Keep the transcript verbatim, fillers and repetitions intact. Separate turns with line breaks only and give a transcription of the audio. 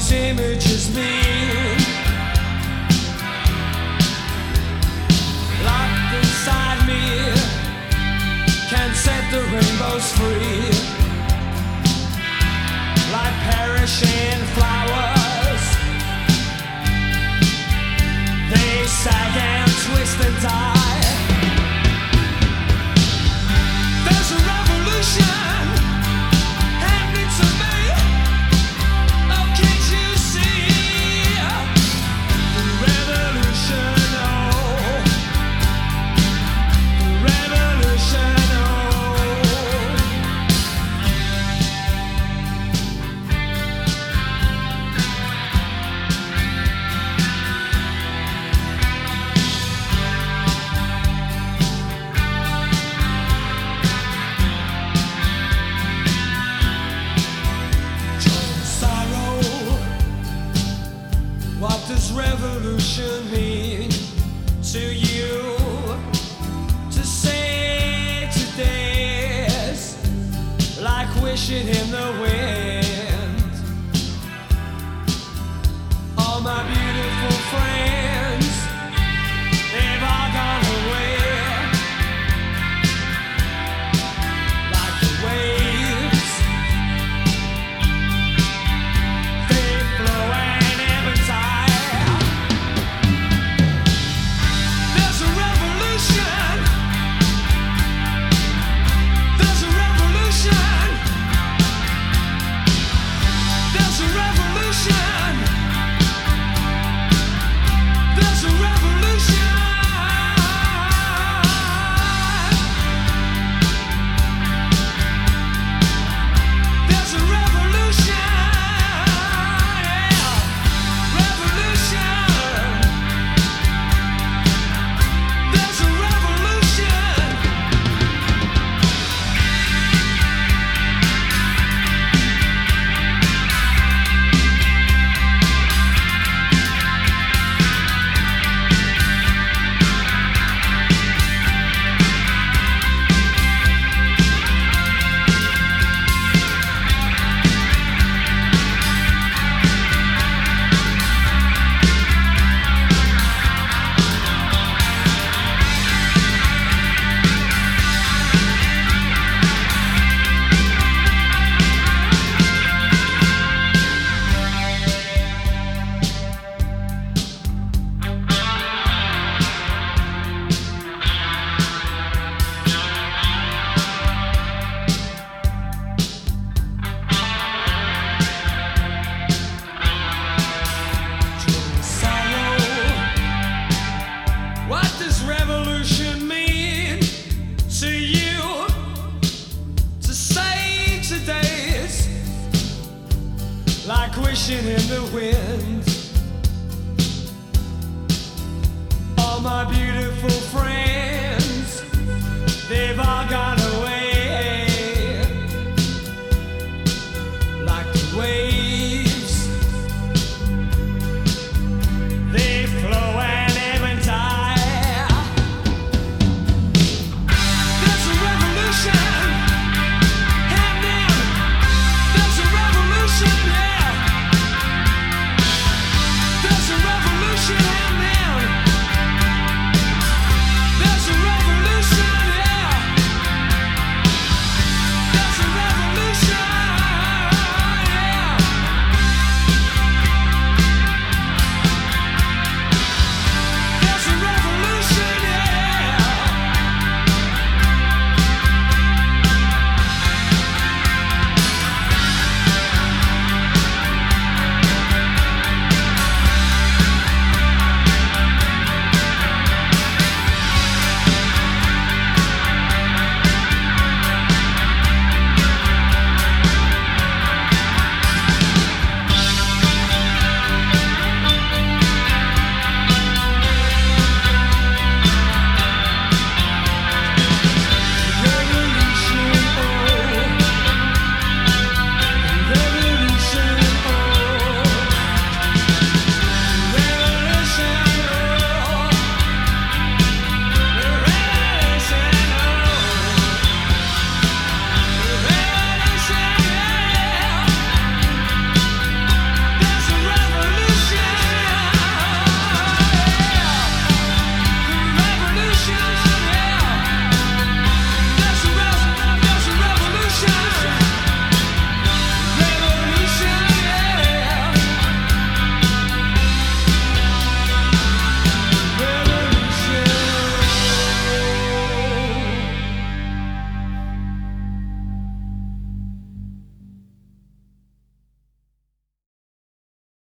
these images mean. Locked inside me, can't set the rainbows free. Like perishing flowers, they sag and twist and die. There's a revolution happening to me. Oh, can't you see the revolution? Oh, the revolution. What does revolution mean to you? To say today's like wishing in the wind. All my beautiful friends, they've all gone away. Like the waves, they flow and ebb and tide. There's a revolution. There's a revolution. There's a revolution. There's a revolution. There's a revolution. Yeah. Revolution. There's a revolution. What does revolution mean to you? To say today's like wishing in the wind. All my beautiful friends,